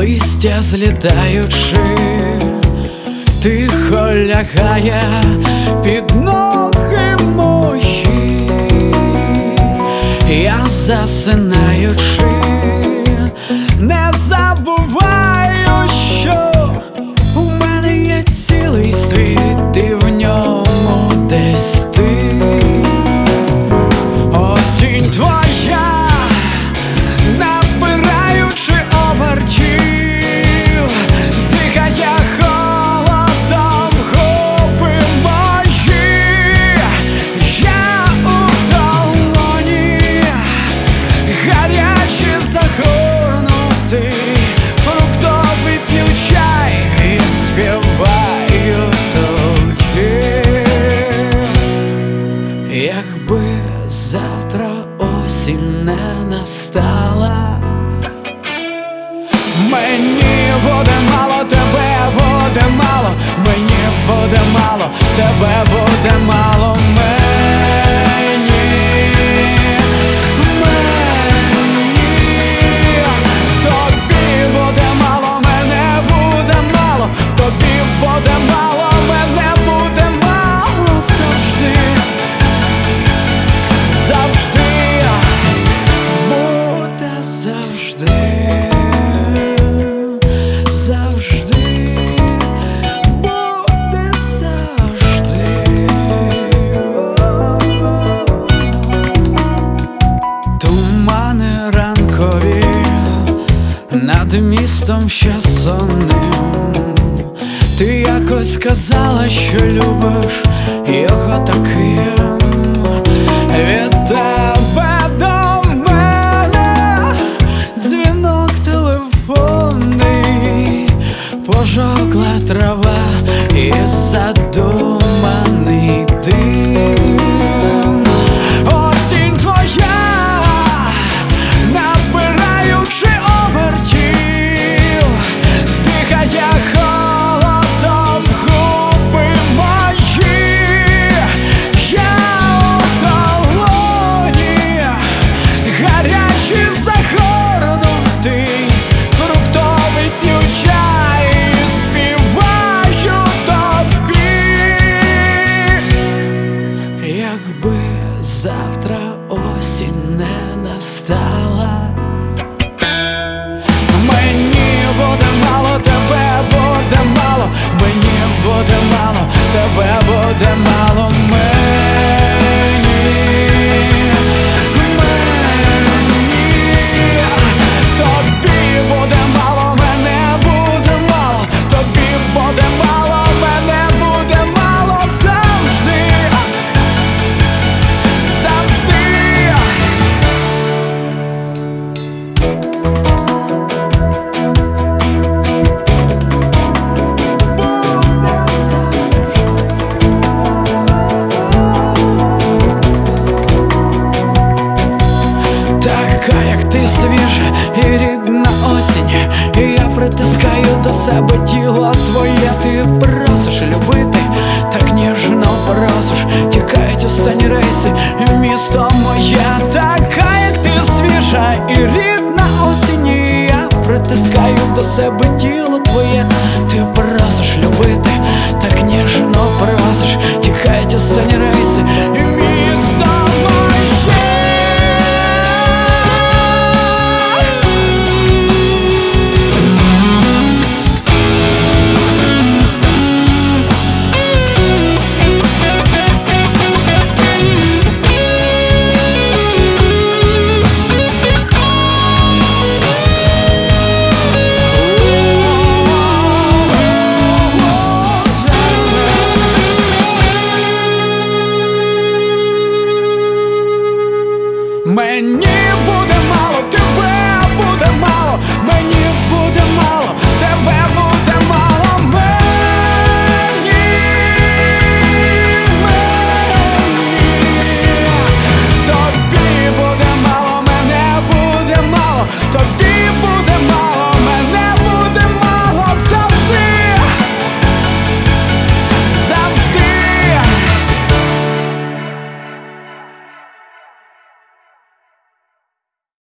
листя злітаючи, тихо лягає під ноги мої. Я засинаючи, не забуваю, що у мене є цілий світ, і в ньому десь ти. Осінь твоя, набираючи обертів, дихає холодом губи мої. Я у долоні, гарячий загорнутий, фруктовий п'ю чай і співаю тобі. Якби завтра осінь не настала, мені буде мало, тебе буде мало, мені буде мало, тебе буде мало, мені тобі буде мало, мене буде мало, тобі буде мало, мене буде мало завжди. Завжди буде, завжди, завжди буде, завжди. Тумани ранкові над містом ще сонним. Ти якось сказала, що любиш його таким. Від тебе до мене дзвінок телефонний, пожовкла трава і задуманий дим. Осінь твоя, набираючи обертів, дихає холодом губи мої. Я гарячий загорнутий, фруктовий п'ю чай і співаю тобі. Якби завтра осінь не настала, мені буде мало, тебе буде мало, мені буде мало, тебе буде мало, така, як ти, свіжа і рідна осінь. І я притискаю до себе тіло твоє. Ти просиш любити, так ніжно просиш. Тікають останні рейси, і місто моє. Така, як ти, свіжа і рідна осінь. І я притискаю до себе тіло твоє. Ти просиш любити, так ніжно просиш. Тікають останні рейси, і